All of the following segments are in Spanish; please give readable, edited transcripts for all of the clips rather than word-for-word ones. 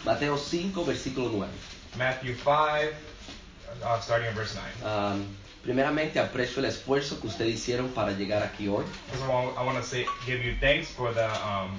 Mateo 5, versículo 9. Matthew 5, starting in verse 9. Primeramente aprecio el esfuerzo que ustedes hicieron para llegar aquí hoy. First of all, I want to give you thanks for the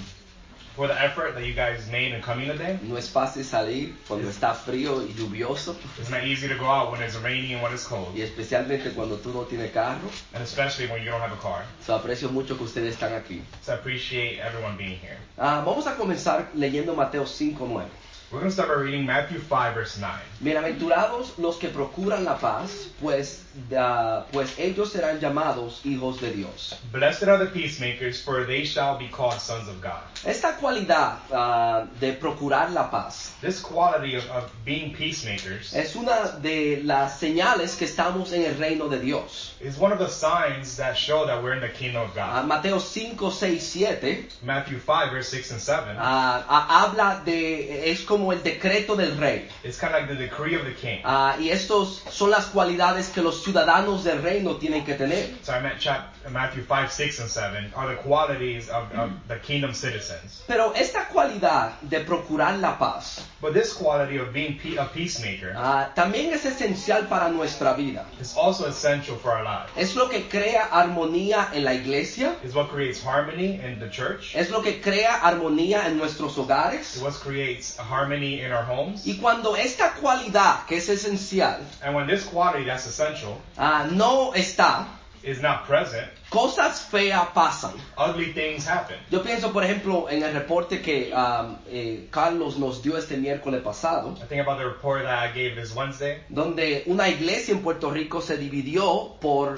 effort that you guys made in coming today. No es fácil salir cuando está frío y lluvioso, It's not easy to go out when it's raining and when it's cold, y especialmente cuando tú no tienes carro. and especially when you don't have a car. So, aprecio mucho que ustedes están aquí. So I appreciate everyone being here. Vamos a comenzar leyendo Mateo 5, 9. We're going to start by reading Matthew 5, verse 9. Bienaventurados los que procuran la paz, pues ellos serán llamados hijos de Dios. Blessed are the peacemakers, for they shall be called sons of God. Esta cualidad de procurar la paz This quality of being peacemakers es una de las señales que estamos en el reino de Dios. is one of the signs that show that we're in the kingdom of God. Mateo 5, 6, 7 Matthew 5, verse 6 and 7. habla es como el decreto del rey. It's kind of like the decree of the king. Y estos son las cualidades que los ciudadanos del reino tienen que tener. So I meant Matthew 5, 6 and 7 are the qualities of the kingdom citizens. Pero esta cualidad de procurar la paz But this quality of being a peacemaker también es esencial para nuestra vida. is also essential for our lives. Es lo que crea armonía en la iglesia. It's what creates harmony in the church. Es lo que crea armonía en nuestros hogares. It's what creates harmony in our homes. Y cuando esta cualidad, que es esencial, And when this quality that's essential no está, is not present, cosas feas pasan. ugly things happen. Yo pienso, por ejemplo, en el reporte que Carlos nos dio este miércoles pasado, I think about the report that I gave this Wednesday, donde una iglesia en Puerto Rico se dividió por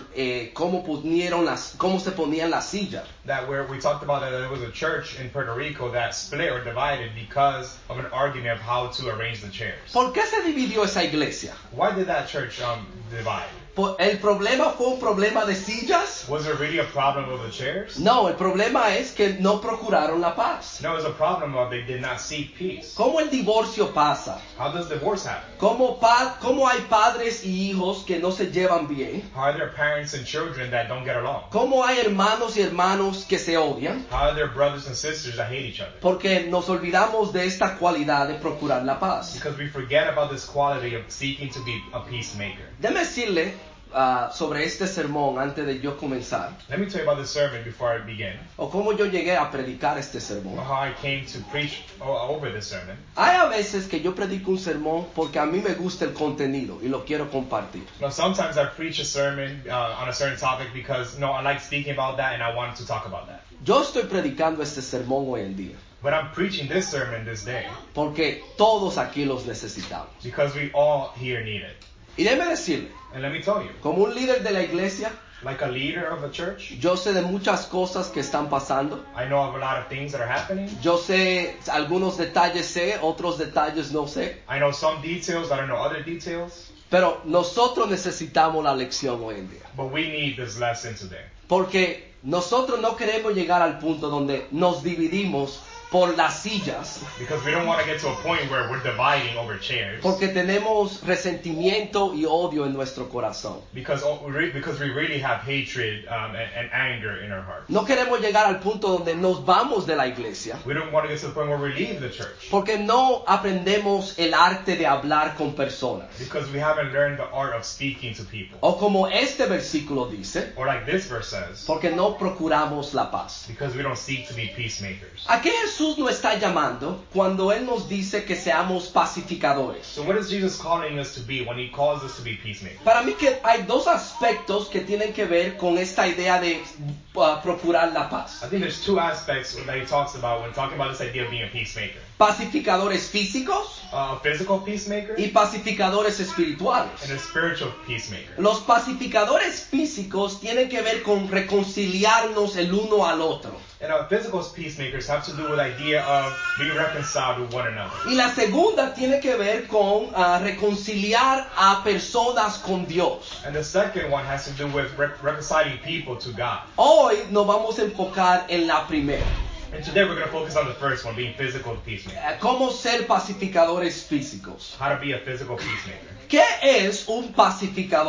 cómo se ponían las sillas. that where we talked about that there was a church in Puerto Rico that split or divided because of an argument of how to arrange the chairs. ¿Por qué se dividió esa iglesia? Why did that church divide? ¿El problema fue un problema de sillas? Was there really a problem with the chairs? No, el problema es que no procuraron la paz. No, it was a problem of they did not seek peace. ¿Cómo el divorcio pasa? How does divorce happen? ¿Cómo hay padres y hijos que no se llevan bien? How are there parents and children that don't get along? ¿Cómo hay hermanos y hermanos que se odian? How are there brothers and sisters that hate each other? Porque nos olvidamos de esta cualidad de procurar la paz. Because we forget about this quality of seeking to be a peacemaker. Déjeme decirle sobre este sermón antes de yo comenzar, Let me tell you about this sermon before I begin. o cómo yo llegué a predicar este sermón. How I came to preach over this sermon. Hay a veces que yo predico un sermón porque a mí me gusta el contenido y lo quiero compartir. Now, sometimes I preach a sermon on a certain topic because I like speaking about that and I wanted to talk about that. Yo estoy predicando este sermón hoy en día But I'm preaching this sermon this day porque todos aquí los necesitamos. because we all here need it. Y déjeme decirle, And let me tell you, como un líder de la iglesia, like a leader of a church, yo sé de muchas cosas que están pasando. I know of a lot of things that are happening. Yo sé algunos detalles, otros detalles no sé. I know some details, I don't know other details. Pero nosotros necesitamos la lección hoy en día. But we need this lesson today. Porque nosotros no queremos llegar al punto donde nos dividimos por las sillas. Because we don't want to get to a point where we're dividing over chairs. Porque tenemos resentimiento y odio en nuestro corazón. Because we really have hatred and anger in our hearts. No queremos llegar al punto donde nos vamos de la iglesia. We don't want to get to the point where we leave the church. Porque no aprendemos el arte de hablar con personas. Because we haven't learned the art of speaking to people. O como este versículo dice, Or like this verse says, porque no procuramos la paz. because we don't seek to be peacemakers. ¿A qué Jesús nos está llamando cuando Él nos dice que seamos pacificadores? So what is Jesus calling us to be when he calls us to be peacemakers? Para mí que hay dos aspectos que tienen que ver con esta idea de procurar la paz. I think there's two aspects that he talks about when talking about this idea of being a peacemaker. Pacificadores físicos A physical peacemaker y pacificadores espirituales. and a spiritual peacemaker. Los pacificadores físicos tienen que ver con reconciliarnos el uno al otro. And physical peacemakers have to do with the idea of being reconciled with one another. Y la segunda tiene que ver con reconciliar a personas con Dios. And the second one has to do with reconciling people to God. Hoy nos vamos a enfocar en la primera. And today we're going to focus on the first one, being physical peacemaker. ¿Cómo ser pacificadores físicos? How to be a physical peacemaker. ¿Qué es un pacificador?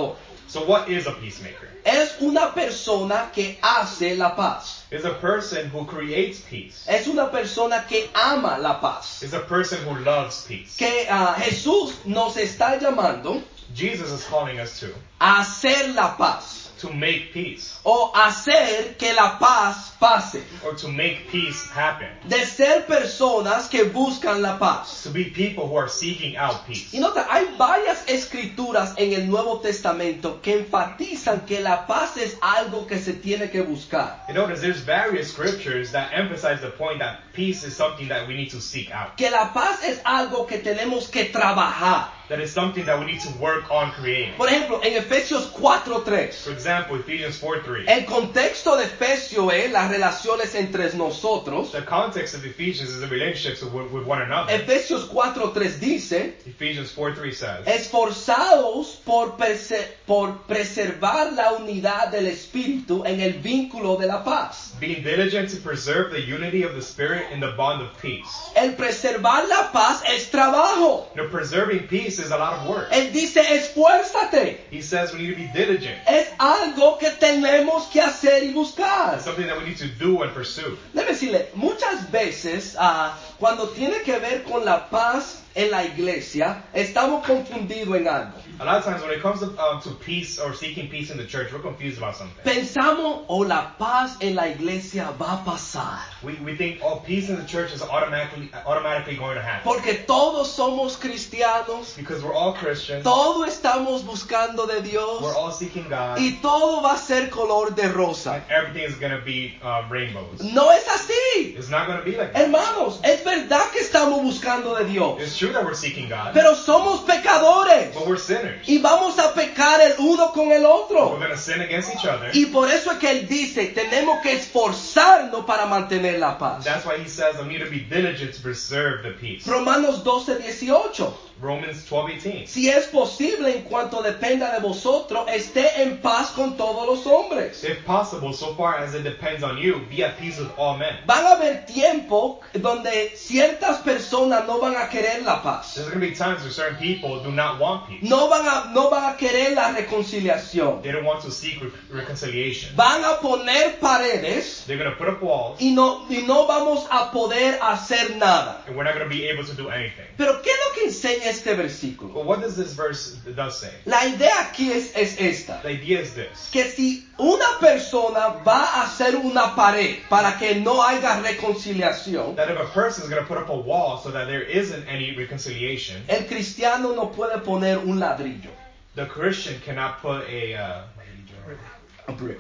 So what is a peacemaker? Es una persona que hace la paz. It's a person who creates peace. Es una persona que ama la paz. It's a person who loves peace. Que Jesús nos está llamando Jesus is calling us a hacer la paz. to make peace, O hacer que la paz pase. or to make peace happen, De ser personas que buscan la paz. to be people who are seeking out peace. Y nota, hay varias escrituras en el Nuevo Testamento que enfatizan que la paz es algo que se tiene que buscar. You notice there's various scriptures that emphasize the point that peace is something that we need to seek out. Que la paz es algo que tenemos que trabajar. That is something that we need to work on creating. Por ejemplo, en Efesios 4:3. For example, Ephesians 4:3. El contexto de Efesios es las relaciones entre nosotros. The context of Ephesians is the relationships with one another. Efesios 4:3 dice, Ephesians 4:3 says, esforzados por preservar la unidad del Espíritu en el vínculo de la paz. being diligent to preserve the unity of the Spirit in the bond of peace. El preservar la paz es trabajo. Now, preserving peace is a lot of work. Él dice, esfuérzate. He says we need to be diligent. Es algo que tenemos que hacer y buscar. It's something that we need to do and pursue. Déjeme decirle, muchas veces cuando tiene que ver con la paz en la iglesia, estamos confundidos en algo. A lot of times when it comes to peace or seeking peace in the church, we're confused about something. Pensamos, la paz en la iglesia va a pasar. We think, peace in the church is automatically going to happen. Porque todos somos cristianos, Because we're all Christians, todos estamos buscando de Dios, we're all seeking God, y todo va a ser color de rosa. and everything is going to be rainbows. No es así. It's not going to be like that. Hermanos, es verdad que estamos buscando de Dios, It's true that we're seeking God, pero somos pecadores. but we're sinners. Y vamos a pecar el uno con el We're otro. going to sin against each other. Y por eso es que él dice, tenemos que esforzarnos para mantener la paz. That's why he says, I need to be diligent to preserve the peace. Romanos 12:18. Romans 12:18. Si es posible, en cuanto dependa de vosotros, esté en paz con todos los hombres. If possible, so far as it depends on you, be at peace with all men. Van a haber tiempos donde ciertas personas no van a querer la paz. There's going to be times where certain people do not want peace. No van a querer la reconciliación. They don't want to seek reconciliation. Van a poner paredes They're going to put up walls, y no vamos a poder hacer nada. and we're not going to be able to do anything. Pero ¿qué es lo que enseña este versículo? But what does this verse does say? La idea aquí es esta. The idea is this. Que si una persona va a hacer una pared para que no haya reconciliación, That if a person is going to put up a wall so that there isn't any reconciliation, el cristiano no puede poner un ladrillo. the Christian cannot put a brick.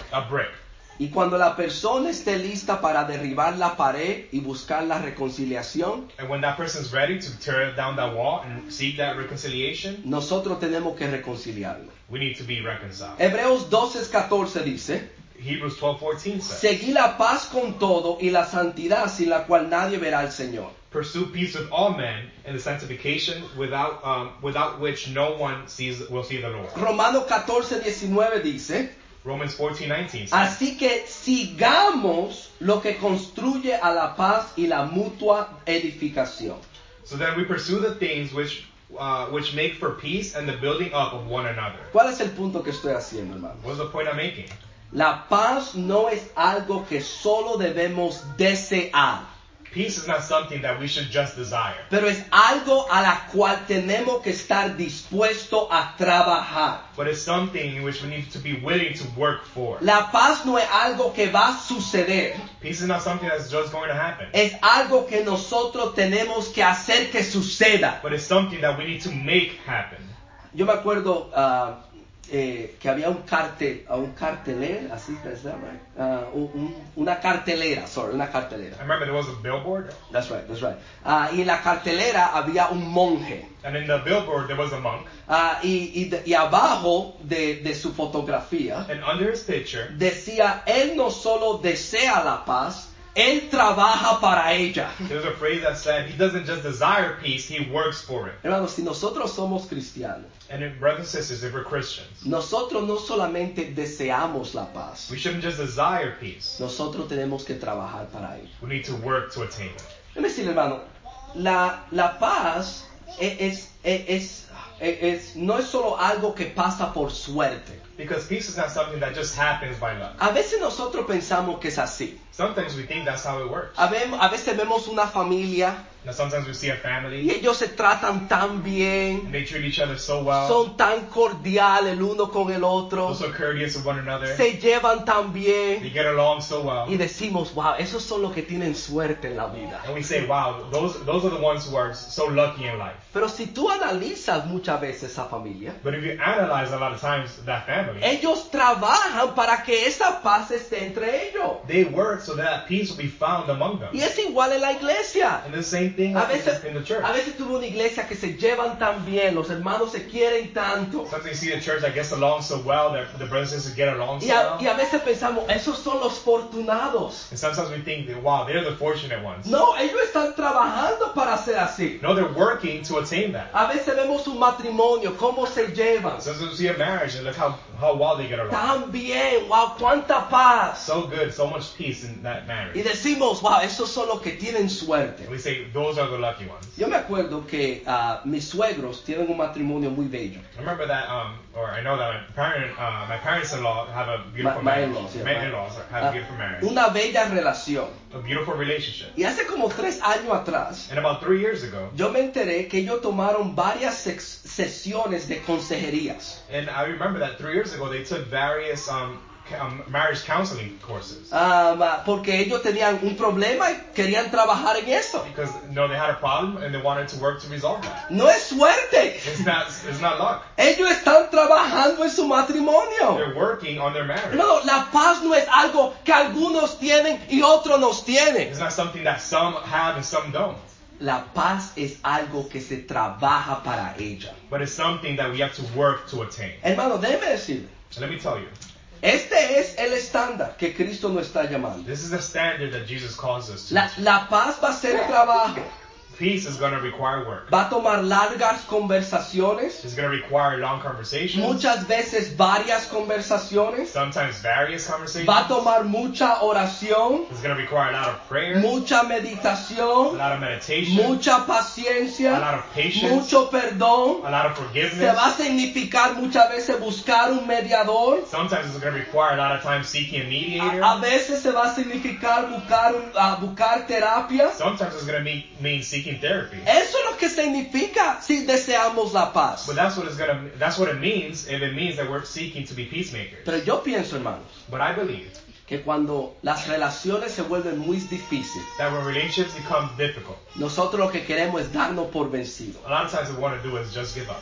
Y cuando la persona esté lista para derribar la pared y buscar la reconciliación, And when that person is ready to tear down that wall and seek that reconciliation, nosotros tenemos que reconciliarlo. we need to be reconciled. Hebreos 12:14 dice, Hebrews 12:14 says, seguí la paz con todo y la santidad sin la cual nadie verá al Señor. pursue peace with all men and the sanctification without which no one will see the Lord. Romanos 14:19 dice, Romans 14:19 says, así que sigamos lo que construye a la paz y la mutua edificación. so then we pursue the things which make for peace and the building up of one another. ¿Cuál es el punto que estoy haciendo, hermano? What's the point I'm making? La paz no es algo que solo debemos desear, Peace is not something that we should just desire, pero es algo a la cual tenemos que estar dispuestos a trabajar. but it's something in which we need to be willing to work for. La paz no es algo que va a suceder, Peace is not something that's just going to happen, es algo que nosotros tenemos que hacer que suceda. but it's something that we need to make happen. Yo me acuerdo que había un cartelera, así que se llama, una cartelera. I remember there was a billboard, That's right. Y en la cartelera había un monje. and in the billboard there was a monk, Y abajo de su fotografía and under his picture decía, él no solo desea la paz, él trabaja para ella. there was a phrase that said he doesn't just desire peace, he works for it. Hermanos, si nosotros somos cristianos, And brothers and sisters, if we're Christians, nosotros no solamente deseamos la paz, we shouldn't just desire peace, nosotros tenemos que trabajar para ello. we need to work to attain it. Déjame decirle, hermano, la paz es no es solo algo que pasa por suerte. Because peace is not something that just happens by luck. A veces nosotros pensamos que es así. Sometimes we think that's how it works. A veces vemos una familia Now sometimes we see a y family ellos se tratan tan bien, and they treat each other so well. son tan cordiales el uno con el otro, They're so courteous with one another. se llevan tan They bien get along so well. y decimos, wow, esos son los que tienen suerte en la vida. And we say, wow, those are the ones who are so lucky in life. Pero si tú analizas muchas veces esa familia, But if you analyze a lot of times that family, ellos trabajan para que esa paz esté entre ellos. they work so that peace will be found among them. Y es igual en la iglesia. And the same thing A veces, in the church. a veces tuve una iglesia que se llevan tan bien, los hermanos se quieren tanto. Sometimes you see the church that gets along so well, that the brothers and sisters get along so Y a well. veces pensamos, esos son los fortunados. And sometimes we think that, wow, they're the fortunate ones. No, ellos están trabajando para ser así. No, they're working to attain that. A veces vemos un matrimonio, cómo se llevan. Sometimes we see a marriage and look how well they get along. Tan bien, wow, cuánta paz. So good, so much peace in that Y marriage. decimos, wow, esos son los que tienen suerte. And we say, those are the lucky ones. Yo me acuerdo que mis suegros tienen un matrimonio muy bello. I remember that, or I know that my parents-in-law have a beautiful My marriage. in-laws, yeah, My my- in-laws have a beautiful marriage. Una bella relación. A beautiful relationship. Y hace como 3 años atrás, And about 3 years ago, yo me enteré que ellos tomaron varias sesiones de consejerías. and I remember that 3 years ago, they took various marriage counseling courses. Porque ellos tenían un problema y querían trabajar en eso. Because, they had a problem and they wanted to work to resolve that. No es suerte. It's not luck. Ellos están trabajando en su matrimonio. They're working on their marriage. No, la paz no es algo que algunos tienen y otros no tienen. It's not something that some have and some don't. La paz es algo que se trabaja para ella. But it's something that we have to work to attain. Hermano, déjeme decirle, And let me tell you, este es el estándar que Cristo nos está llamando. this is the standard that Jesus calls us to. La paz va a ser trabajo. Peace is going to require work. Va a tomar largas conversaciones, It's going to require long conversations. muchas veces varias conversaciones. Sometimes various conversations. Va a tomar mucha oración, It's going to require a lot of prayer, mucha a meditación, lot of meditation, mucha a lot paciencia, of patience, mucho perdón. a lot of Se forgiveness. va a significar muchas veces buscar un mediador. Sometimes it's going to require a lot of time seeking a mediator. A veces se va a significar buscar terapia. Sometimes it's going to mean seeking therapy. Eso es lo que significa si deseamos la paz. But that's what it means if it means that we're seeking to be peacemakers. Pero yo pienso, hermanos, But I believe que cuando las relaciones se vuelven muy difíciles, that when relationships become difficult, nosotros lo que queremos es darnos por vencidos. a lot of times what we want to do is just give up.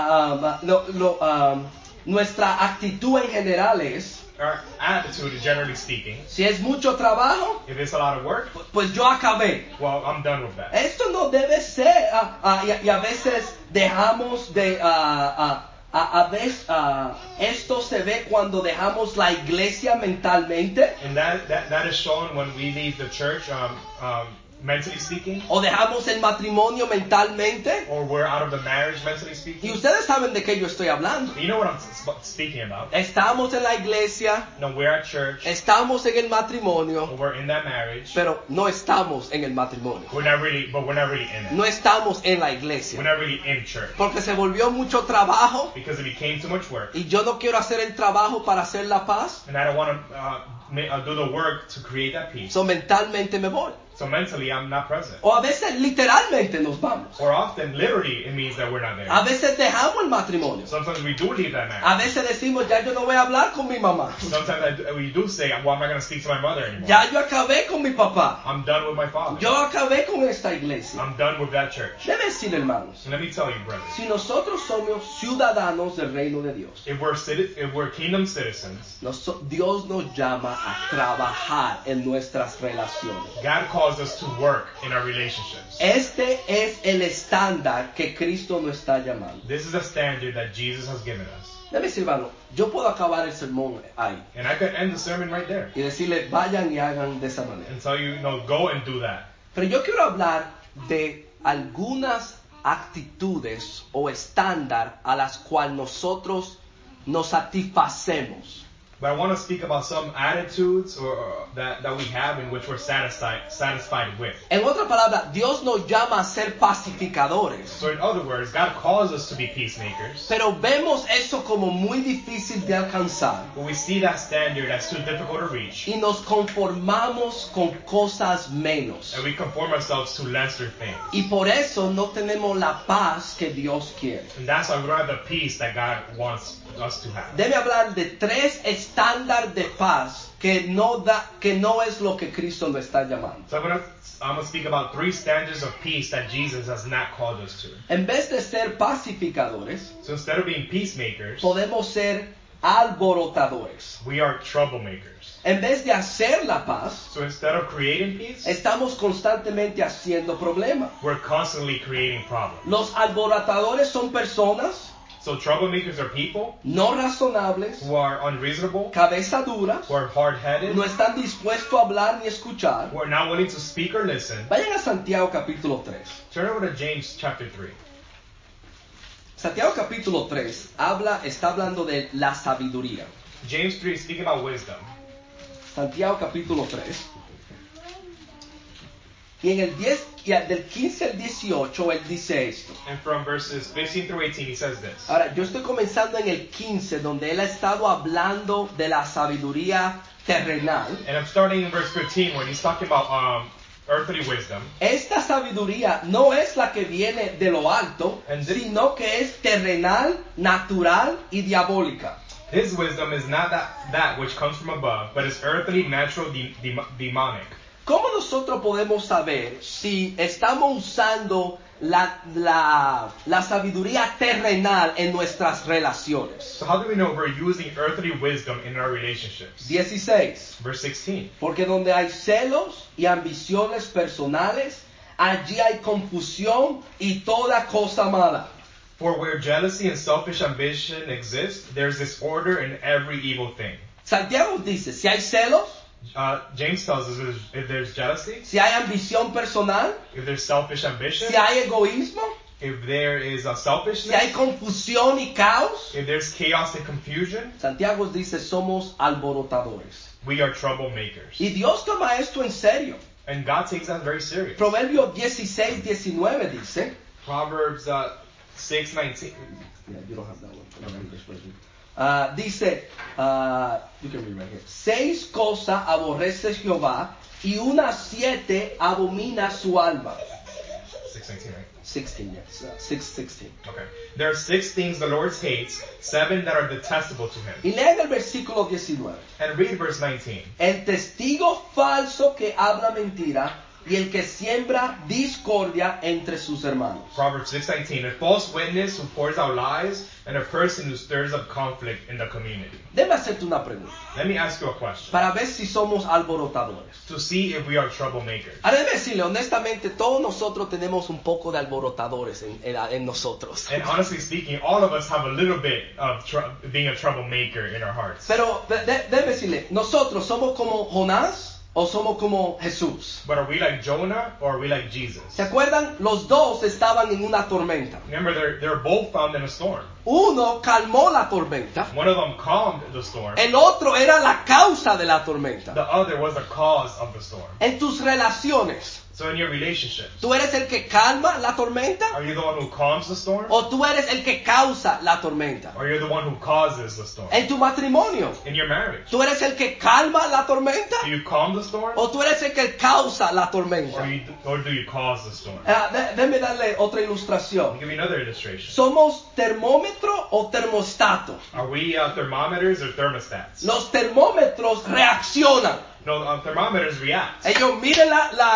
Nuestra actitud en general es, Our attitude, generally speaking, si es mucho trabajo, if it's a lot of work, pues yo acabé. well, I'm done with that. Esto no debe ser, y a veces dejamos de, a veces esto se ve cuando dejamos la iglesia mentalmente, And that is shown when we leave the church, mentally speaking, o dejamos el matrimonio mentalmente, or we're out of the marriage, mentally y speaking. ustedes saben de qué yo estoy hablando. You know what I'm speaking about. Estamos en la iglesia, No, we're at church, estamos en el matrimonio, or we're in that marriage. pero no estamos en el matrimonio. We're not really in it. No estamos en la We're iglesia. not really in church. Porque se volvió mucho trabajo Because it became too much work. y yo no quiero hacer el trabajo para hacer la paz. And I don't want to do the work to create that peace. So mentalmente me voy. So mentally, I'm not present. O a veces literalmente nos vamos. Or often, literally, it means that we're not there. A veces dejamos el matrimonio. Sometimes we do leave that A marriage. veces decimos, ya yo no voy a hablar con mi mamá. Sometimes we do say, well, I'm not going to speak to my mother anymore. Ya yo acabé con mi papá. I'm done with my father. Yo acabé con esta iglesia. I'm done with that church. Debe decir, hermanos, And let me tell you, brothers, si nosotros somos ciudadanos del reino de Dios, if we're kingdom citizens, Dios nos llama a trabajar en nuestras relaciones. God calls us to work in our relationships. Este es el estándar que Cristo nos está llamando. This is a standard that Jesus has given us. Debe decir, hermano, yo puedo acabar el sermón ahí And I could end the sermon right there y decirle, vayan y hagan de esa manera. and tell you, go and do that. Pero yo quiero hablar de algunas actitudes o estándar a las cuales nosotros nos satisfacemos But I want to speak about some attitudes or that we have in which we're satisfied with. En otras palabras, Dios nos llama a ser pacificadores. So in other words, God calls us to be peacemakers. Pero vemos eso como muy difícil de alcanzar. But we see that standard as too difficult to reach. Y nos conformamos con cosas menos. And we conform ourselves to lesser things. Y por eso no tenemos la paz que Dios quiere. And that's why we don't have the peace that God wants us to have. Debe hablar de 3 estándares de paz que no es lo que Cristo nos está llamando. So I'm going to speak about 3 standards of peace that Jesus has not called us to. En vez de ser pacificadores, So instead of being peacemakers, podemos ser alborotadores. we are troublemakers. En vez de hacer la paz, So instead of creating peace, estamos constantemente haciendo problemas. we're constantly creating problems. Los alborotadores son personas So troublemakers are people no razonables, who are unreasonable, cabeza duras, who are hard-headed, no están dispuestos a hablar ni escuchar. who are not willing to speak or listen. Vayan a Santiago capítulo 3. Turn over to James chapter 3. Santiago capítulo 3 está hablando de la sabiduría. James 3 is speaking about wisdom. Santiago capítulo 3. Y en el 10, del 15 al 18 él dice esto. And from verses 15 through 18 he says this. Ahora, yo estoy comenzando en el 15 donde él ha estado hablando de la sabiduría terrenal. And I'm starting in verse 15 when he's talking about earthly wisdom. Esta sabiduría no es la que viene de lo alto, sino que es terrenal, natural y diabólica. His wisdom is not that which comes from above, but is earthly, natural, demonic. ¿Cómo nosotros podemos saber si estamos usando la sabiduría terrenal en nuestras relaciones? So how do we know we're using earthly wisdom in our relationships? 16. Verse 16. Porque donde hay celos y ambiciones personales, allí hay confusión y toda cosa mala. For where jealousy and selfish ambition exist, there's disorder in every evil thing. Santiago dice, si hay celos, James tells us if there's jealousy, si hay ambición personal, if there's selfish ambition, si hay egoísmo, if there is a selfishness, si hay confusión y caos, if there's chaos and confusion, Santiago dice, somos alborotadores. we are troublemakers. Y Dios toma esto en serio. And God takes that very serious. Proverbios 16:19 dice, Proverbs 6:19. yeah, you don't have that one. I don't have English version. Dice, you can read right here. 6 cosas aborrece Jehová y unas 7 abomina su alma. 6:19, right? 16, yes. 6:16. Okay. There are 6 things the Lord hates, 7 that are detestable to him. Y lean el versículo 19. And read verse 19. El testigo falso que habla mentira y el que siembra discordia entre sus hermanos. Proverbs 6:19. A false witness who pours out lies, and a person who stirs up conflict in the community. Déjame hacerte una pregunta Let me ask you a question para ver si somos alborotadores. to see if we are troublemakers. Ahora déjame decirle, honestamente, todos nosotros tenemos un poco de alborotadores en nosotros. And honestly speaking, all of us have a little bit of being a troublemaker in our hearts. Pero déjame decirle, nosotros somos como Jonás o somos como Jesús. But are we like Jonah or are we like Jesus? ¿Se acuerdan? Los dos estaban en una tormenta. Remember, they're both found in a storm. Uno calmó la tormenta. One of them calmed the storm. El otro era la causa de la tormenta. The other was the cause of the storm. En tus relaciones, So in your relationships, ¿tú eres el que calma la tormenta? are you the one who calms the storm? ¿O tú eres el que causa la tormenta? Or you're the one who causes the storm? En tu matrimonio, In your marriage, ¿tú eres el que calma la tormenta? do you calm the storm? ¿O tú eres el que causa la tormenta? Or do you cause the storm? Déjame darle otra I'll ilustración. give you another illustration. ¿Somos termómetro o termostato? Are we thermometers or thermostats? Los termómetros reaccionan. No, thermometers react. Ellos miden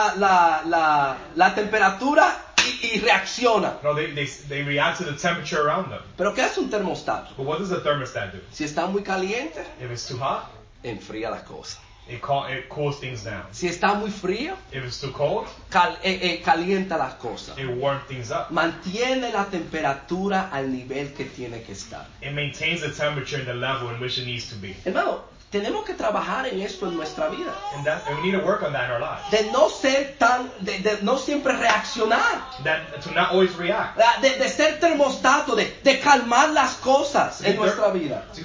la temperatura y reaccionan. No, they react to the temperature around them. ¿Pero qué hace un termostato? But what does a thermostat do? Si está muy caliente, If it's too hot, enfría las cosas. it cools things down. Si está muy frío, If it's too cold, calienta las cosas. it warms things up. Mantiene la temperatura al nivel que tiene que estar. It maintains the temperature and the level in which it needs to be. Hermano, tenemos que trabajar en esto en nuestra vida. And we need to work on that in our lives. De no ser de no siempre reaccionar. To not always react. De ser termostato, de calmar las cosas en nuestra vida. To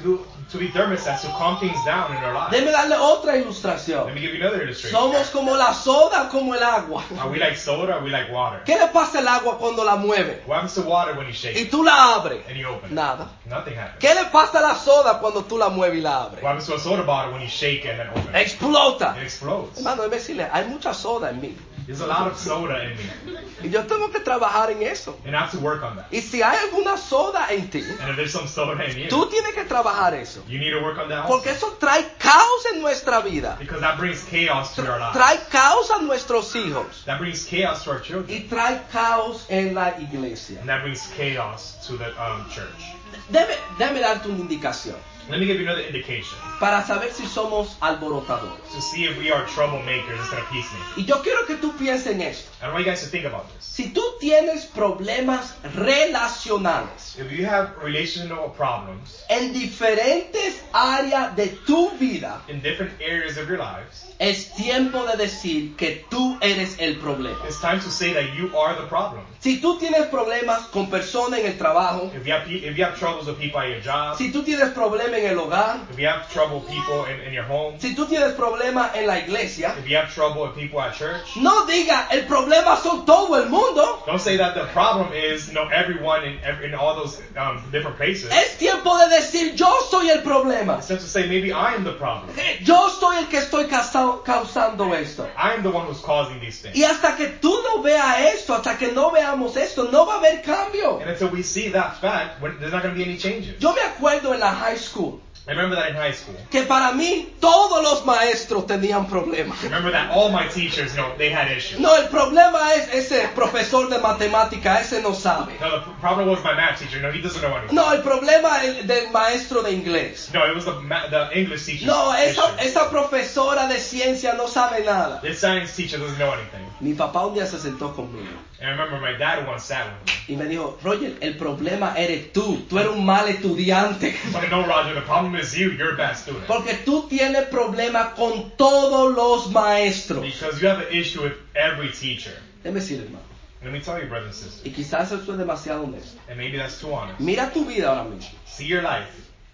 to be thermostats to calm things down in our lives. Déjeme darle otra Let ilustración. me give you another illustration. Somos como la soda o como el agua. Are we like soda or are we like water? ¿Qué le pasa al agua cuando la mueve? What happens to water when you shake Y it tú la abres. and you open it? Nada. Nothing happens. ¿Qué le pasa a la soda cuando tú la mueves y la abres? What happens to a soda bottle when you shake it and then open it? Explota. It explodes. Hermano, déjeme decirle, hay mucha soda en mí. There's a lot of soda in me, Y yo tengo que trabajar en eso. and I have to work on that. Y si hay alguna soda en ti, And if there's some soda in you, tú tienes que trabajar eso. you need to work on that Porque also. eso trae caos en nuestra vida. Because that brings chaos to our lives. Trae caos a nuestros hijos. That brings chaos to our children. Y trae caos en la iglesia. And that brings chaos to the church. Déjame darte una indicación Let me give you another indication para saber si somos alborotadores. to see if we are troublemakers instead of peacemakers. Y yo quiero que tú pienses en esto. I want you guys to think about this. Si tú tienes problemas relacionales If you have relational problems en diferentes áreas de tu vida, in different areas of your lives, es tiempo de decir que tú eres el problema. it's time to say that you are the problem. Si tú tienes problemas con personas en el trabajo, If you have troubles with people at your job, si tú tienes problemas en el hogar, if you have trouble with people in your home, si tú tienes problemas en la iglesia, if you have trouble with people at church, no diga el problema son todo el mundo. don't say that the problem is everyone in all those different places. Es tiempo de decir yo soy el problema. It's time to say maybe I am the problem. Yo soy el que estoy causando esto. I am the one who's causing these things. Y hasta que tú no veas esto, hasta que no veamos esto, no va a haber cambio. And until we see that fact, there's not going to be any changes. Yo me acuerdo en la high school I remember that in high school. que para mí todos los maestros tenían problemas. I remember that all my teachers, they had issues. No, el problema es ese profesor de matemática, ese no sabe. No, the problem was my math teacher. No, he doesn't know anything. No, el problema es del maestro de inglés. No, it was the English teacher. No, issue. esa profesora de ciencia no sabe nada. The science teacher doesn't know anything. Mi papá un día se sentó conmigo And I remember my dad once sat with me. y me dijo, Roger, el problema eres tú eres un mal estudiante. So no, Roger, the problem is you. You're a bad student. Porque tú tienes problemas con todos los maestros. Because you have an issue with every teacher. Déjame decirle, hermano, Let me tell you, brothers and sisters, y quizás eso es demasiado honesto. and maybe that's too honest. Mira tu vida ahora mismo. See your life.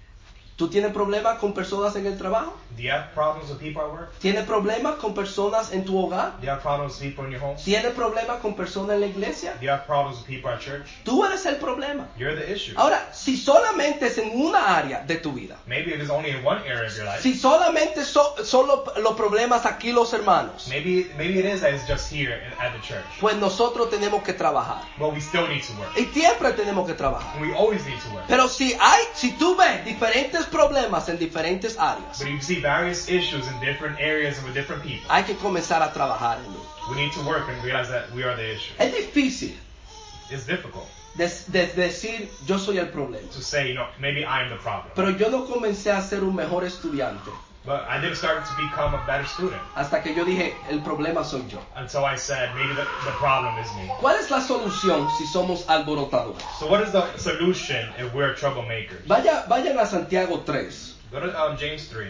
¿Tú tienes problemas con personas en el trabajo? Do you have problems with people at work? ¿Tienes problemas con personas en tu hogar? Do you have problems with people in your home? ¿Tienes problemas con personas en la iglesia? Do you have problems with people at church? Tú eres el problema. You're the issue. Ahora, si solamente es en una área de tu vida, Maybe it is only in one area of your life. si solamente son los problemas aquí los hermanos, Maybe it is that it's just here at the church. pues nosotros tenemos que trabajar. But we still need to work. Y siempre tenemos que trabajar. And we always need to work. Pero si tú ves diferentes problemas en diferentes áreas, But if you see various issues in different areas and with different people, hay que comenzar a trabajar en ello. we need to work and realize that we are the issue. Es difícil It's difficult de decir yo soy el problema. to say, maybe I am the problem. Pero yo no comencé a ser un mejor estudiante But I didn't start to become a better student hasta que yo dije el problema soy yo. until I said, maybe the problem is me. ¿Cuál es la solución si somos alborotadores? So what is the solution if we're troublemakers? Vayan a Santiago 3. Go to James 3.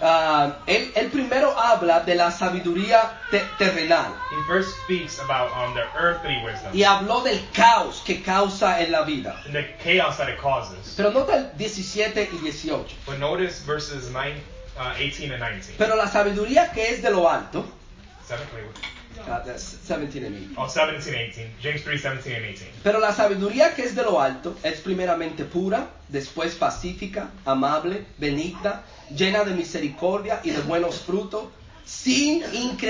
Él primero habla de la sabiduría terrenal He first speaks about the earthly wisdom y habló del caos que causa en la vida. and the chaos that it causes. Pero nota el 17 y 18. But notice verses 18 and 19. Pero la sabiduría que es de lo alto, 17 and 18. Oh, 17 and 18. James 3, 17 and 18. Pero la sabiduría que es de lo alto es primeramente pura, después pacífica, amable, benigna, llena de misericordia y de buenos frutos, sin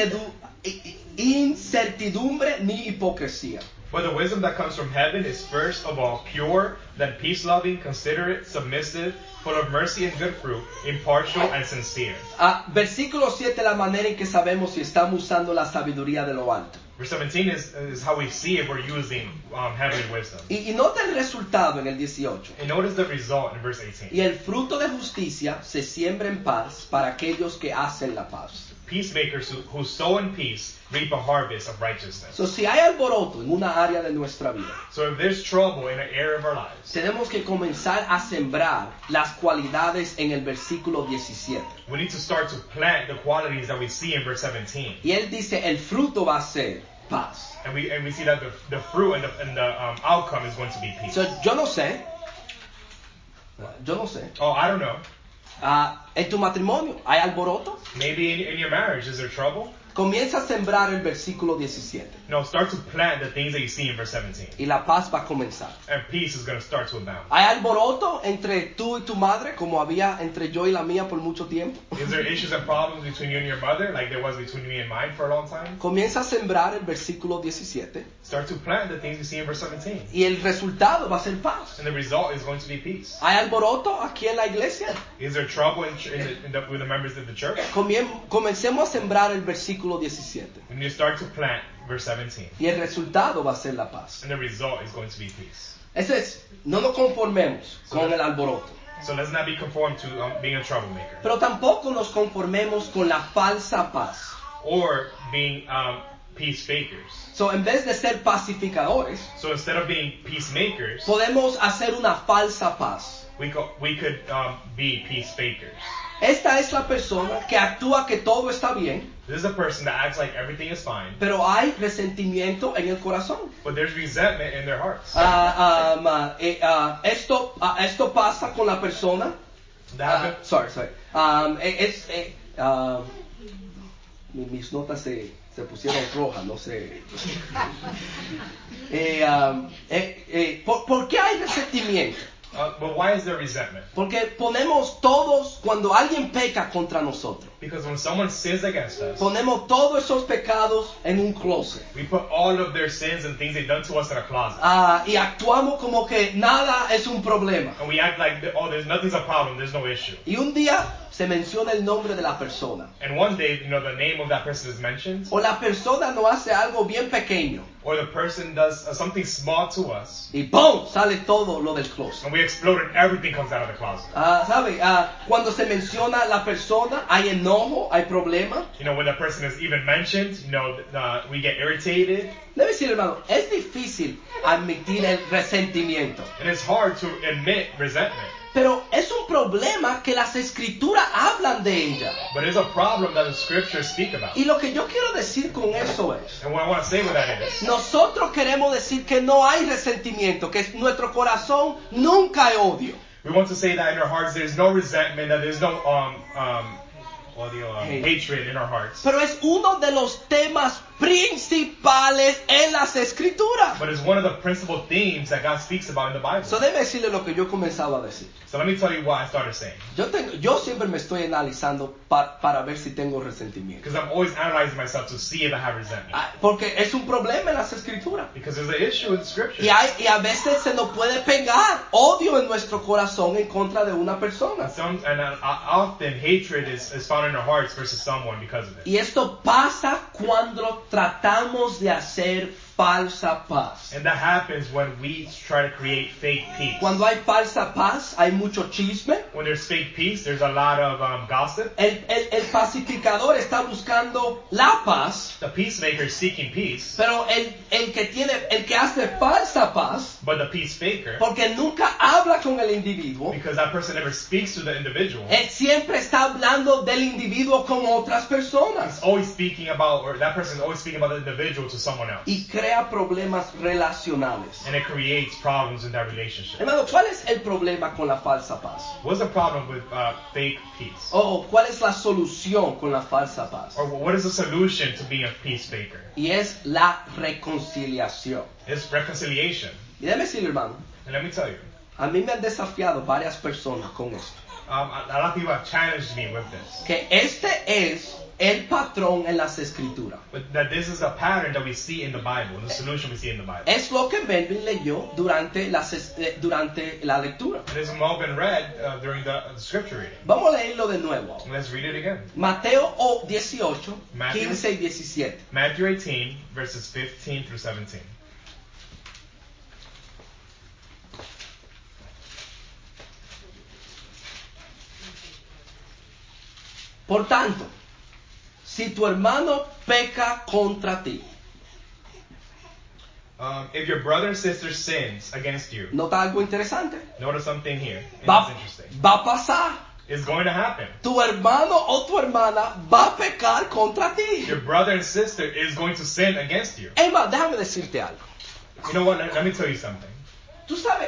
incertidumbre ni hipocresía. For the wisdom that comes from heaven is first of all pure, then peace-loving, considerate, submissive, full of mercy and good fruit, impartial and sincere. Versículo 7, la manera en que sabemos si estamos usando la sabiduría de lo alto. Verse 17 is how we see if we're using heavenly wisdom. Y nota el resultado en el 18. And notice the result in verse 18. Y el fruto de justicia se siembra en paz para aquellos que hacen la paz. Peacemakers who sow in peace reap a harvest of righteousness. So, si hay alboroto en una área de nuestra vida, So if there's trouble in an area of our lives, tenemos que comenzar a sembrar las cualidades en el versículo 17. we need to start to plant the qualities that we see in verse 17. Y él dice, el fruto va a ser paz. And we see that the fruit and the outcome is going to be peace. So, yo no sé, Oh, I don't know. En tu matrimonio hay alboroto. Maybe in your marriage, is there trouble? Comienza a sembrar el versículo 17 No, start to plant the things that you see in verse 17. y la paz va a comenzar. And peace is going to start to abound. ¿Hay alboroto entre tú y tu madre como había entre yo y la mía por mucho tiempo? Is there issues and problems between you and your mother like there was between me and mine for a long time? Comienza a sembrar el versículo 17 Start to plant the things you see in verse 17. y el resultado va a ser paz. And the result is going to be peace. ¿Hay alboroto aquí en la iglesia? Is there trouble with the members of the church? Comencemos a sembrar el versículo 17 We need to start to plant verse 17. y el resultado va a ser la paz. And the result is going to be peace. Ese es, no nos conformemos con el alboroto, So let's not be conformed to being a troublemaker. pero tampoco nos conformemos con la falsa paz. Or being peace fakers. So, en vez de ser pacificadores, So instead of being peacemakers, podemos hacer una falsa paz. we could be peace fakers. Esta es la persona que actúa que todo está bien, This is a person that acts like everything is fine, pero hay resentimiento en el corazón. but there's resentment in their hearts. Esto pasa con la persona. That happens. Mis notas se pusieron rojas, no sé. ¿Por qué hay resentimiento? But why is there resentment? Porque ponemos todos, cuando alguien peca contra nosotros, Because when someone sins against us, ponemos todos esos pecados en un closet. we put all of their sins and things they've done to us in a closet. Y actuamos como que nada es un problema. And we act like, oh, nothing's a problem, there's no issue. Y un día se menciona el nombre de la persona. And one day, the name of that person is mentioned, O la persona no hace algo bien pequeño. or the person does something small to us, Y ¡pum! Sale todo lo del closet. and we explode and everything comes out of the closet. ¿Sabe? Cuando se menciona la persona, hay enojo, hay problema. When the person is even mentioned, we get irritated. Debe decir, hermano, es difícil admitir el resentimiento. And it's hard to admit resentment. Pero es un problema que las escrituras hablan de ella. But it's a problem that the scriptures speak about. Y lo que yo quiero decir con eso es, And what I want to say with that is, nosotros queremos decir que no hay resentimiento, que en nuestro corazón nunca hay odio. we want to say that in our hearts there's no resentment, that there's no hatred in our hearts. Pero es uno de los temas principales en las escrituras. But it's one of the principal themes that God speaks about in the Bible. So déjeme decirle lo que yo comenzaba a decir. So let me tell you what I started saying. Yo siempre me estoy analizando para ver si tengo resentimiento. Because I'm always analyzing myself to see if I have resentment. Porque es un problema en las escrituras. Because there's an issue with the scripture. Y a veces se nos puede pegar odio en nuestro corazón en contra de una persona. Often hatred is found in our hearts versus someone because of it. Y esto pasa cuando tratamos de hacer falsa paz. And that happens when we try to create fake peace. Cuando hay falsa paz, hay mucho chisme. When there's fake peace, there's a lot of gossip. El pacificador está buscando la paz, The peacemaker is seeking peace, pero el que hace falsa paz, but the peace faker, porque nunca habla con el individuo, because that person never speaks to the individual, él siempre está hablando del individuo con otras personas. is always speaking about, or that person is always speaking about the individual to someone else. Y crea problemas relacionales. And it creates problems in that relationship. Hermano, ¿cuál es el problema con la falsa paz? What's the problem with fake peace? O ¿cuál es la solución con la falsa paz? Or what is the solution to being a peace faker? Y es la reconciliación. It's reconciliation. Y déjeme decirle, hermano, And let me tell you, a mí me han desafiado varias personas con esto. a lot of people have challenged me with this. Que este es el patrón en las escrituras. But that this is a pattern that we see in the Bible, and the solution we see in the Bible. Es lo que Melvin leyó durante la lectura. And this has all been read during the scripture reading. Vamos a leerlo de nuevo. And let's read it again. Mateo 18, Matthew. 15 y 17. Matthew 18, verses 15 through 17. Por tanto, si tu hermano peca contra ti, If your brother and sister sins against you, nota algo interesante. notice something here. And Va it's interesting. a pasar. It's going to happen. Tu hermano o tu hermana va a pecar contra ti. Your brother and sister is going to sin against you. Emma, déjame decirte algo. You know what? Let me tell you something. Tú sabes,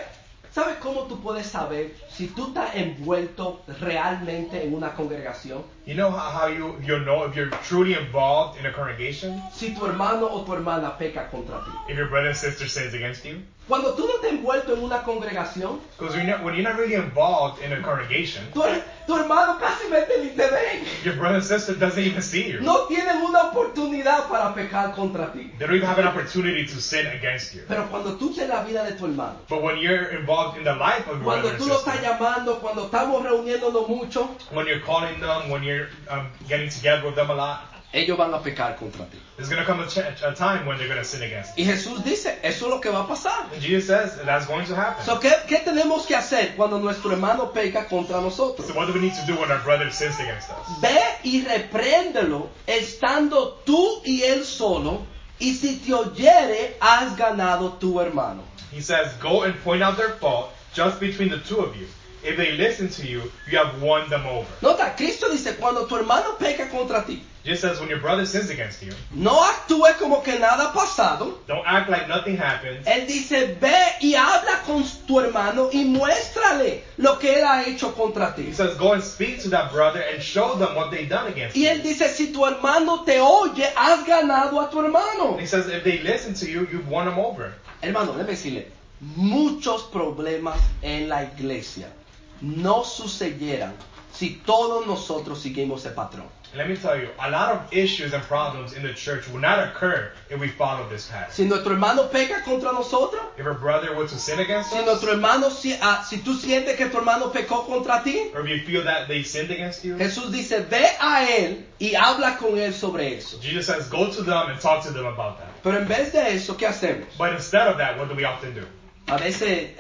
¿Sabes cómo tú puedes saber si tú estás envuelto realmente en una congregación? You know how you'll know if you're truly involved in a congregation? Si tu hermano o tu hermana peca contra ti. If your brother and sister sins against you? Cuando tú no te envuelto en una congregación, Because when you're not really involved in a congregation, tu hermano casi ni te ven. your brother and sister doesn't even see you. No tienen una oportunidad para pecar contra ti. They don't even have an opportunity to sin against you. Pero cuando tú estás en la vida de tu hermano, But when you're involved in the life of your cuando brother tú and lo estás sister, llamando, cuando estamos reuniéndonos mucho, when you're calling them, when you're getting together with them a lot, ellos van a pecar contra ti. there's going to come a time when they're going to sin against you. Y Jesús dice, eso es lo que va a pasar. And Jesus says that's going to happen. So, ¿qué tenemos que hacer cuando nuestro hermano peca contra nosotros? So what do we need to do when our brother sins against us? Ve y repréndelo estando tú y él solo, y si te oyere, has ganado tu hermano. He says, go and point out their fault just between the two of you. If they listen to you, you have won them over. Nota, Cristo dice, cuando tu hermano peca contra ti, Jesus says, when your brother sins against you, no actúes como que nada ha pasado. don't act like nothing happened. Él dice, ve y habla con tu hermano y muéstrale lo que él ha hecho contra ti. He says, go and speak to that brother and show them what they've done against Y you. él dice, si tu hermano te oye, has ganado a tu hermano. He says, if they listen to you, you've won them over. Hermano, déjame decirle, muchos problemas en la iglesia no sucedieran si todos nosotros seguimos el patrón. Let me tell you, a lot of issues and problems in the church will not occur if we follow this path. Si nuestro hermano peca contra nosotros, If our brother were to sin against si us, nuestro hermano, si tú sientes que tu hermano pecó contra ti, or if you feel that they sinned against you, Jesús dice, ve a él y habla con él sobre eso. Jesus says, go to them and talk to them about that. Pero en vez de eso, ¿qué hacemos? But instead of that, what do we often do? A veces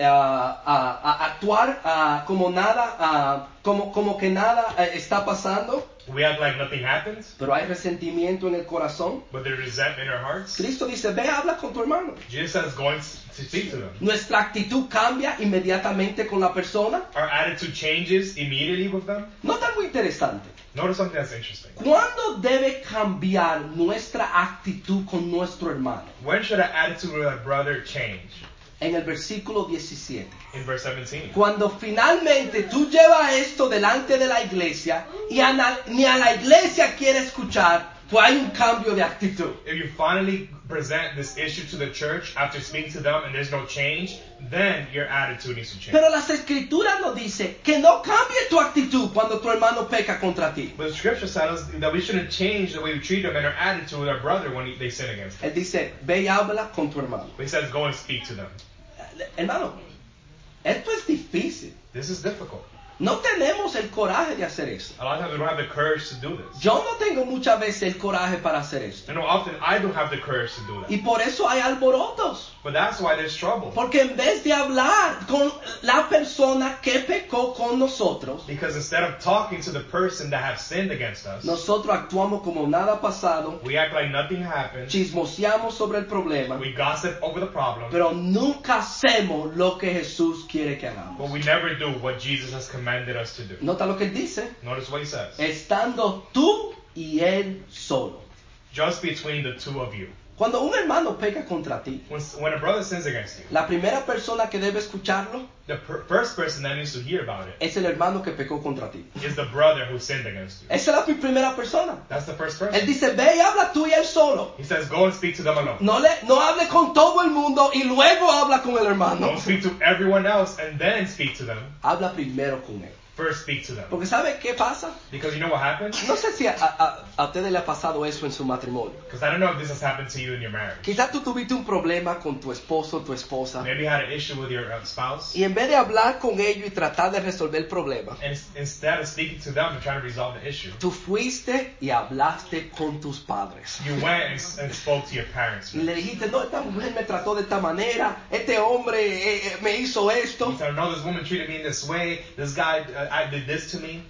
actuar como nada, como que nada está pasando, We act like nothing happens, pero hay resentimiento en el corazón. but there's resentment in our hearts. Cristo dice, ve, habla con tu hermano. Jesus says, go and to speak to them. Nuestra actitud cambia inmediatamente con la persona. Our attitude changes immediately with them. Nota algo interesante. Notice something that's interesting. ¿Cuándo debe cambiar nuestra actitud con nuestro hermano? When should our attitude with our brother change? En el versículo 17. In verse 17. Cuando finalmente tú llevas esto delante de la iglesia y ni a la iglesia quiere escuchar, pues hay un cambio de actitud. If you finally present this issue to the church after speaking to them and there's no change, then your attitude needs to change. Pero las escrituras nos dicen que no cambie tu actitud cuando tu hermano peca contra ti. But the scripture tells us that we shouldn't change the way we treat them and our attitude with our brother when they sin against us. Él dice, ve y habla con tu hermano. But he says, go and speak to them. Hermano, esto es difícil. This is difficult. No tenemos el coraje de hacer eso. A lot of times we don't have the courage to do this. Yo no tengo muchas veces el coraje para hacer esto. I know often I don't have the courage to do that. Y por eso hay alborotos. But that's why there's trouble. Porque en vez de hablar con la persona que pecó con nosotros, Because instead of talking to the person that have sinned against us, nosotros actuamos como nada ha pasado, we act like nothing happened. chismoseamos sobre el problema, We gossip over the problem. pero nunca hacemos lo que Jesús quiere que hagamos. But we never do what Jesus has commanded us to do. Nota lo que él dice, Notice what he says. estando tú y él solo. Just between the two of you. Cuando un hermano peca contra ti, When a brother sins against you, la primera persona que debe escucharlo the first person that needs to hear about it es el hermano que pecó contra ti. is the brother who sinned against you. Esa es la primera persona. That's the first Él person. dice, ve y habla tú y él solo. He says, go and speak to them alone. No hable con todo el mundo y luego habla con el hermano. Don't speak to everyone else and then speak to them. Habla primero con él. First speak to them. Porque ¿sabe qué pasa? Because you know what happens? No sé si a ustedes le ha pasado eso en su matrimonio. Because I don't know if this has happened to you in your marriage. Quizás tú tuviste un problema con tu esposo o tu esposa. Maybe you had an issue with your spouse. Y en vez de hablar con ellos y tratar de resolver el problema, And instead of speaking to them and trying to resolve the issue, tú fuiste y hablaste con tus padres. you went and spoke to your parents. Y le dijiste, no, esta mujer me trató de esta manera, este hombre me hizo esto. You said, no, this woman treated me in this way. This guy did this to me.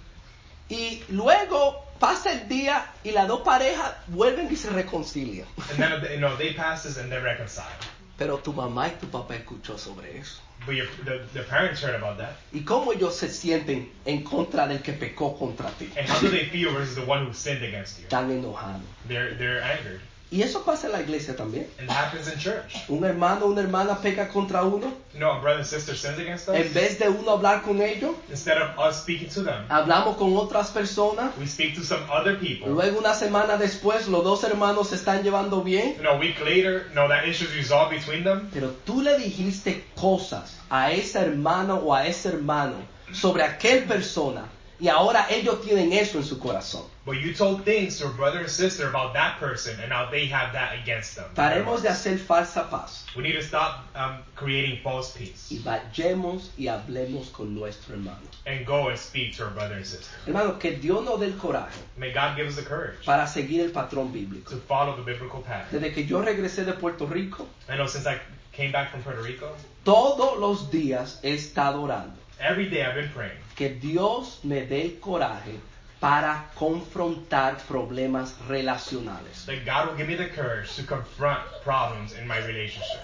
Y luego pasa el día y las dos parejas vuelven y se reconcilian. And then, they pass this and they reconcile. Pero tu mamá y tu papá escuchó sobre eso. But the parents heard about that. ¿Y cómo ellos se sienten en contra del que pecó contra ti? And how do they feel versus the one who sinned against you? Están enojados. They're angered. Y eso pasa en la iglesia también. And it happens in church. Un hermano o una hermana peca contra uno. You know, a brother and sister sins against us. En vez de uno hablar con ellos, Instead of us speaking to them, hablamos con otras personas. we speak to some other people. Luego una semana después los dos hermanos se están llevando bien. You know, a week later, that issue is resolved between them. Pero tú le dijiste cosas a ese hermano o a ese hermano sobre aquel persona y ahora ellos tienen eso en su corazón. But you told things to a brother or sister about that person, and now they have that against them. Paremos de hacer falsa paz We need to stop creating false peace y vayamos y hablemos con nuestro hermano. and go and speak to our brother and sister. Hermano, que Dios nos dé el coraje May God give us the courage para seguir el patrón bíblico. to follow the biblical pattern. Desde que yo regresé de Puerto Rico, I know since I came back from Puerto Rico, todos los días he estado orando every day I've been praying que Dios me dé el coraje para confrontar problemas relacionales. that God will give me the courage to confront problems in my relationship.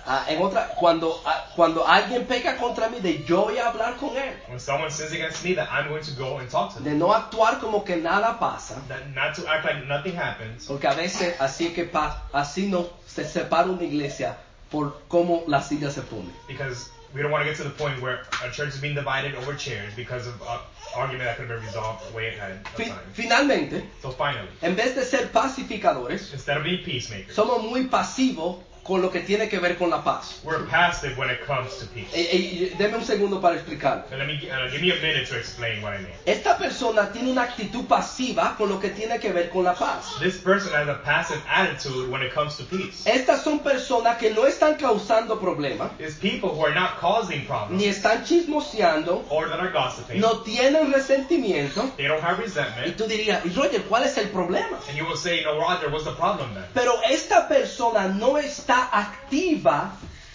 Cuando alguien peca contra mí, de yo voy a hablar con él, When someone sins against me, that I'm going to go and talk to de them. no actuar como que nada pasa, That not to act like nothing happens, porque a veces así no se separa una iglesia por cómo la silla se pone. because we don't want to get to the point where a church is being divided over chairs because of an argument that could have been resolved way ahead of time. Finalmente, So finally, en vez de ser pacificadores, instead of being peacemakers, somos muy pasivos con lo que tiene que ver con la paz. we're passive when it comes to peace. Deme un segundo para explicar. And give me a minute to explain what I mean. Esta persona tiene una actitud pasiva con lo que tiene que ver con la paz. This person has a passive attitude when it comes to peace. Estas son personas que no están causando problemas, It's people who are not causing problems ni están chismoseando, or that are gossiping. no tienen resentimiento. They don't have Y resentment. tú dirías, y Roger, ¿cuál es el problema? And you will say, Roger, what's the problem then? Pero esta persona no está activa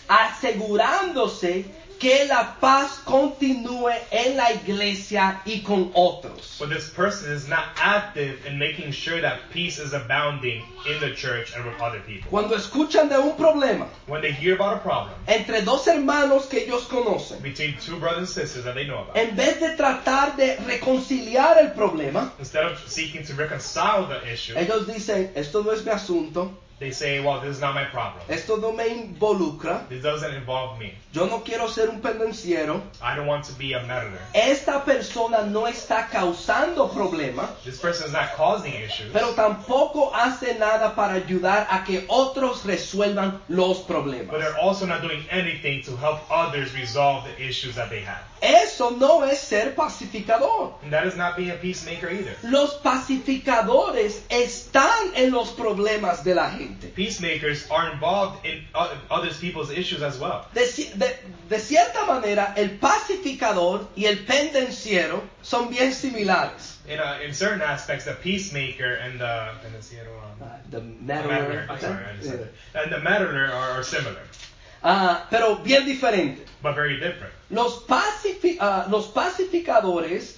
asegurándose que la paz continúe en la iglesia y con otros. But this person is not active in making sure that peace is abounding in the church and with other people. Cuando escuchan de un problema When they hear about a problem entre dos hermanos que ellos conocen, between two brothers and sisters that they know about, en vez de tratar de reconciliar el problema, instead of seeking to reconcile the issue, ellos dicen, esto no es mi asunto, they say, well, this is not my problem. esto no me involucra, This doesn't involve me. yo no quiero ser un pendenciero. I don't want to be a meddler. Esta persona no está causando problemas, This person is not causing issues, pero tampoco hace nada para ayudar a que otros resuelvan los problemas. but they're also not doing anything to help others resolve the issues that they have. Eso no es ser pacificador. And that is not being a peacemaker either. Los pacificadores están en los problemas de la gente. Peacemakers are involved in other people's issues as well. De cierta manera, el pacificador y el pendenciero son bien similares. In certain aspects, the peacemaker and The meddler, sorry, I just said it. And the meddler are similar, Pero bien diferente. but very different. Los pacificadores,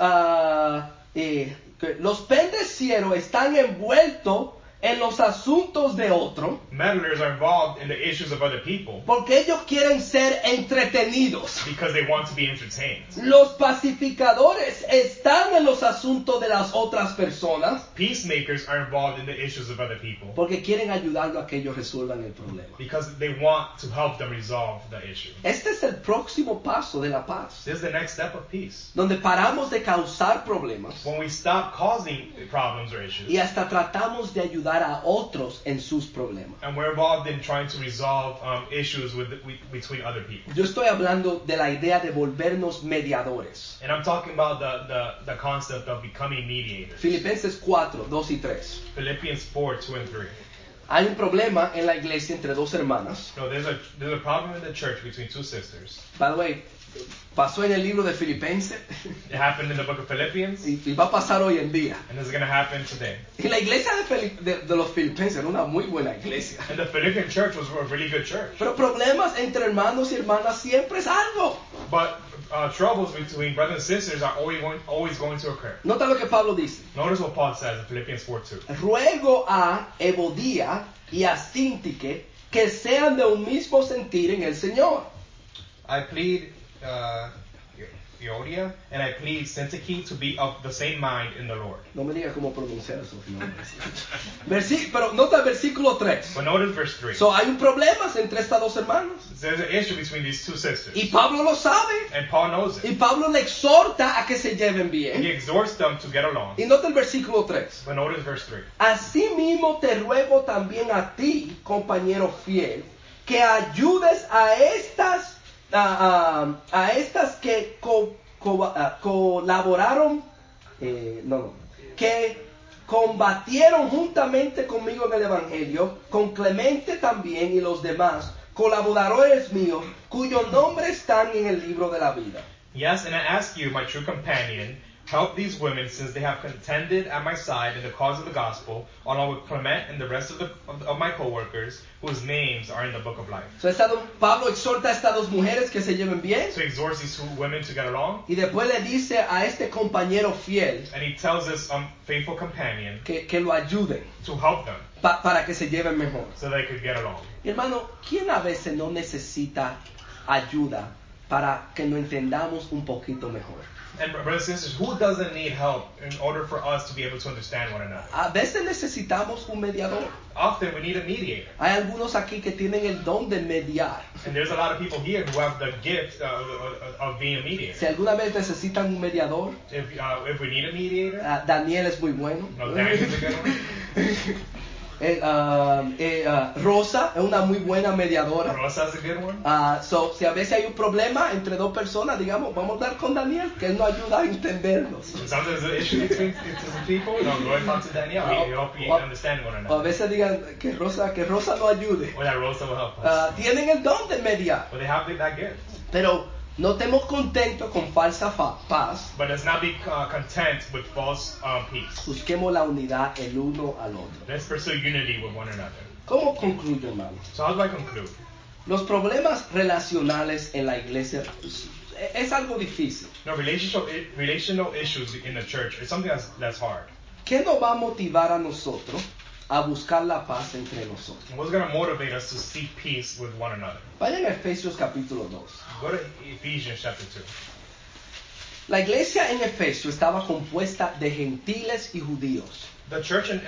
los pendencieros están envueltos en los asuntos de otro Meddlers are involved in the issues of other people porque ellos quieren ser entretenidos. because they want to be entertained. Los pacificadores están en los asuntos de las otras personas Peacemakers are involved in the issues of other people porque quieren ayudarlo a que ellos resuelvan el problema. because they want to help them resolve the issue. Este es el próximo paso de la paz, This is the next step of peace. donde paramos de causar problemas When we stop causing problems or issues, y hasta tratamos de ayudar a otros en sus problemas. and we're involved in trying to resolve issues between other people. Yo estoy hablando de la idea de volvernos mediadores. And I'm talking about the concept of becoming mediators. Filipenses 4, 2 y 3. Philippians 4, 2 and 3. Hay un problema en la iglesia entre dos hermanas. No, there's a problem in the church between two sisters. By the way, pasó en el libro de Filipenses It happened in the book of Philippians, y va a pasar hoy en día. and this is going to happen today. Y la iglesia de los Filipenses era una muy buena iglesia. And the Philippian church was a really good church. Pero problemas entre hermanos y hermanas siempre es algo. But troubles between brothers and sisters are always going to occur. Nota lo que Pablo dice. Notice what Paul says in Philippians 4:2. Ruego a Evodía y a Síntique que sean de un mismo sentir en el Señor. I plead Euodia, and I plead Syntyche to be of the same mind in the Lord. No me digas cómo pronunciar eso. No. Pero nota el versículo 3. But notice verse 3. So, hay un problema entre estas dos hermanas. There's an issue between these two sisters. Y Pablo lo sabe. And Paul knows it. Y Pablo le exhorta a que se lleven bien. He exhorts them to get along. Y nota el versículo 3. But notice verse 3. Asimismo te ruego también a ti, compañero fiel, que ayudes a estas que colaboraron, que combatieron juntamente conmigo en el Evangelio, con Clemente también y los demás, colaboradores míos, cuyos nombres están en el libro de la vida. Yes, and I ask you, my true companion, help these women, since they have contended at my side in the cause of the gospel, along with Clement and the rest of my co-workers, whose names are in the book of life. So, Pablo exhorta a estas dos mujeres que se lleven bien. So he exhorts these two women to get along. Y después le dice a este compañero fiel, And he tells this faithful companion que lo ayuden to help them para que se lleven mejor. so they could get along. Hermano, ¿quién a veces no necesita ayuda para que nos entendamos un poquito mejor? And brothers and sisters, who doesn't need help in order for us to be able to understand one another? A veces necesitamos un mediador. Often we need a mediator. Hay algunos aquí que tienen el don de mediar. And there's a lot of people here who have the gift of being a mediator. Si alguna vez necesitan un mediador, If we need a mediator, Daniel es muy bueno. no, Daniel's a good one. Rosa es una muy buena mediadora. Rosa's a good one. So, si a veces hay un problema entre dos personas, digamos, vamos a hablar con Daniel, que él nos ayuda a entendernos. Sometimes there's an issue between some people. No, go and talk to Danielle. We help you understand one O a another. veces digan que Rosa nos ayude. Or that Rosa will help us. Tienen el don de mediar, But they have that gift. pero no estemos contentos con falsa paz. But let's not be content with false peace. Busquemos la unidad el uno al otro. Let's pursue unity with one another. ¿Cómo concluyo, hermano? So how do I conclude? Los problemas relacionales en la iglesia es algo difícil. No, relational issues in the church is something that's hard. ¿Qué nos va a motivar a nosotros a buscar la paz entre nosotros? And what's going to motivate us to seek peace with one another? Vayan a Efesios capítulo 2. Go to Ephesians chapter 2. La iglesia en Efesio estaba compuesta de gentiles y judíos. The church in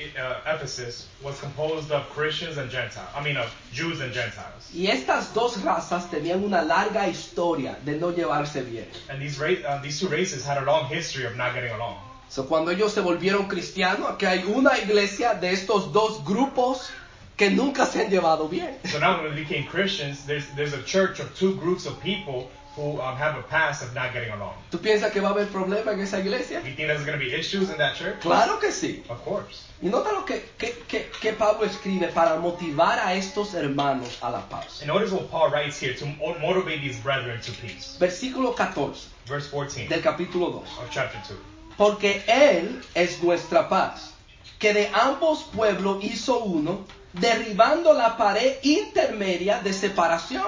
Ephesus was composed of Christians and Gentiles. Of Jews and Gentiles. Y estas dos razas tenían una larga historia de no llevarse bien. And these two races had a long history of not getting along. So, cuando ellos se volvieron cristianos, aquí hay una iglesia de estos dos grupos que nunca se han llevado bien. So now when we became Christians, there's a church of two groups of people who have a past of not getting along. ¿Tú piensas que va a haber problema en esa iglesia? Do you think there's going to be issues in that church? Claro que sí. Of course. Y nota lo que Pablo escribe para motivar a estos hermanos a la paz. And notice what Paul writes here to motivate these brethren to peace. Versículo 14 Verse 14 del capítulo 2. of chapter 2. Porque Él es nuestra paz, que de ambos pueblos hizo uno, derribando la pared intermedia de separación.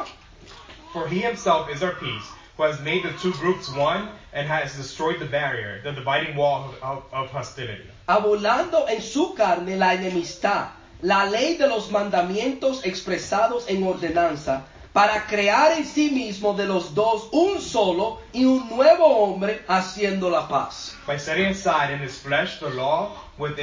For he himself is our peace, who has made the two groups one and has destroyed the barrier, the dividing wall of hostility. Abolando en su carne la enemistad, la ley de los mandamientos expresados en ordenanza, para crear en sí mismo de los dos un solo y un nuevo hombre, haciendo la paz. By setting aside in his flesh the law with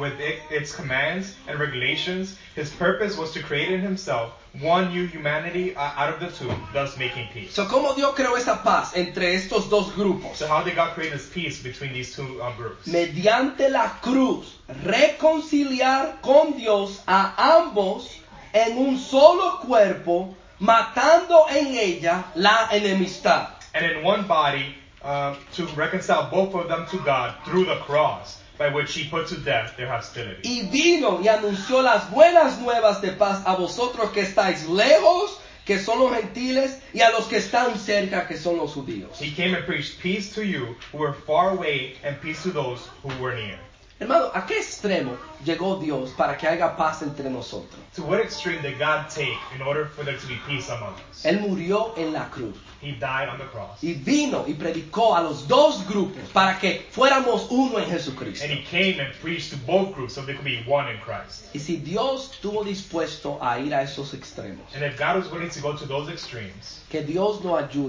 its commands and regulations, his purpose was to create in himself one new humanity out of the two, thus making peace. So, ¿cómo Dios creó esa paz entre estos dos grupos? So how did God create this peace between these two groups? Mediante la cruz, reconciliar con Dios a ambos en un solo cuerpo, matando en ella la enemistad. And in one body, to reconcile both of them to God through the cross, by which he put to death their hostility. Y vino y anunció las buenas nuevas de paz a vosotros que estáis lejos, que son los gentiles, y a los que están cerca, que son los judíos. He came and preached peace to you who were far away and peace to those who were near. Hermano, ¿a qué extremo llegó Dios para que haya paz entre nosotros? To what extreme did God take in order for there to be peace among us? Él murió en la cruz. He died on the cross. Y vino y predicó a los dos grupos para que fuéramos uno en Jesucristo. And he came and preached to both groups so they could be one in Christ. Y si Dios estuvo dispuesto a ir a esos extremos, And if God was willing to go to those extremes, que Dios nos ayude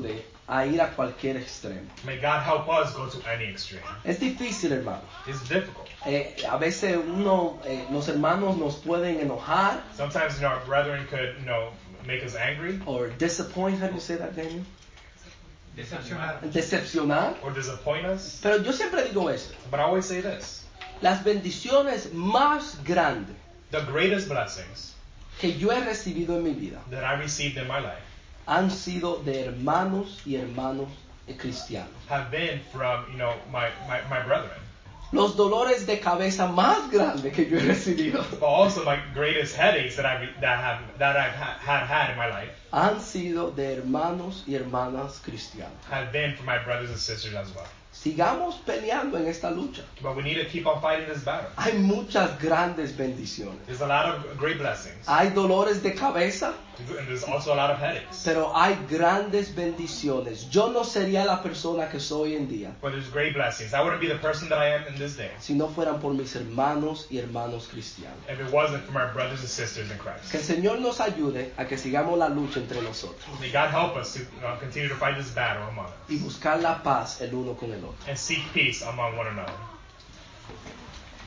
a ir a cualquier extremo. May God help us go to any extreme. Es difícil, hermano. It's difficult. A veces los hermanos nos pueden enojar Sometimes, our brethren could, make us angry or disappoint. How do you say that, Daniel? Decepcionar. Decepcionar. or disappoint us. Pero yo siempre digo esto. But I always say this. Las bendiciones más grandes The greatest blessings que yo he recibido en mi vida that I received in my life han sido de hermanos y hermanos cristianos. have been from, my brethren. Los dolores de cabeza más grandes que yo he recibido But also my greatest headaches that I've had in my life han sido de hermanos y hermanas cristianos. have been from my brothers and sisters as well. Sigamos peleando en esta lucha. But we need to keep on fighting this battle. Hay muchas grandes bendiciones. There's a lot of great blessings. Hay dolores de cabeza, And there's also a lot of headaches. pero hay grandes bendiciones. Yo no sería la persona que soy hoy en día But there's great blessings. I wouldn't be the person that I am in this day si no fueran por mis hermanos y hermanos cristianos. if it wasn't for my brothers and sisters in Christ. Que el Señor nos ayude a que sigamos la lucha entre nosotros May God help us to continue to fight this battle among us y buscar la paz el uno con el otro. and seek peace among one another.